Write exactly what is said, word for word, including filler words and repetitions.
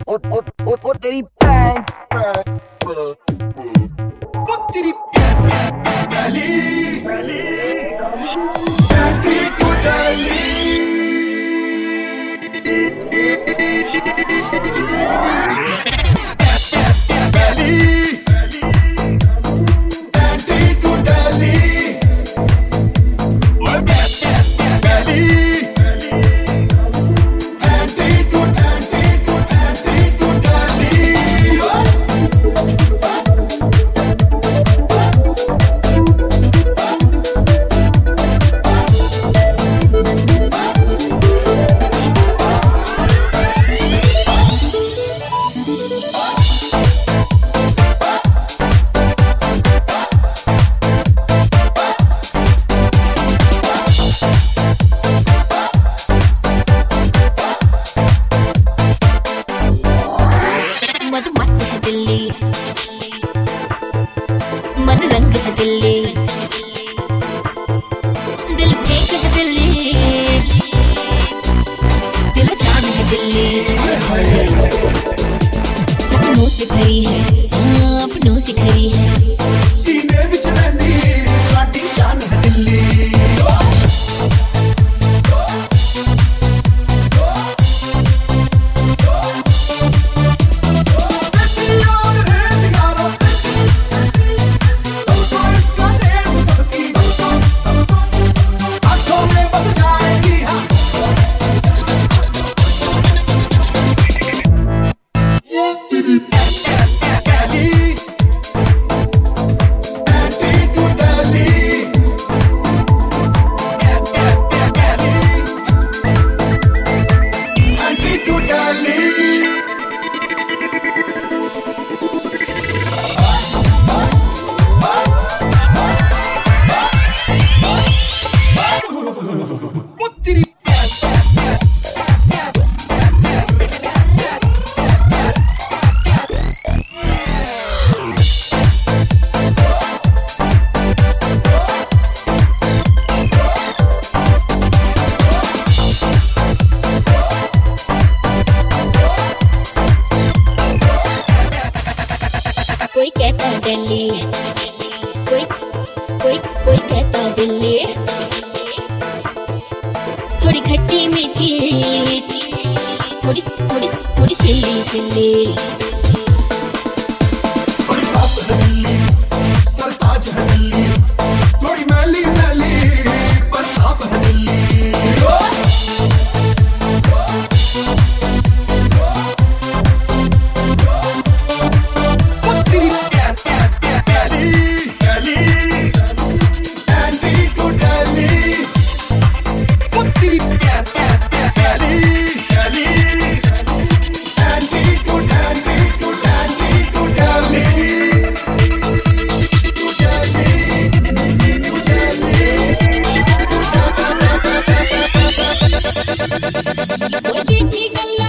ओ ओ ओ ओ तेरी पैन ओ तेरी गली बैटरी को डाली मन रंग है दिल्ली, दिल फेंक है दिल्ली, दिल जान है दिल्ली, सपनों से भरी है, अपनों से खरी है, सीने विच रहंदी साडी शान है दिल्ली। कोई कहता दिल्ली, कोई कोई कोई कहता दिल्ली, थोड़ी खट्टी मीठी, थोड़ी थोड़ी थोड़ी सिल्ली सिल्ली, थोड़ी साफ है दिल्ली, सरताज है दिल्ली, थोड़ी मैली मैली पर साफ है दिल्ली। Oye,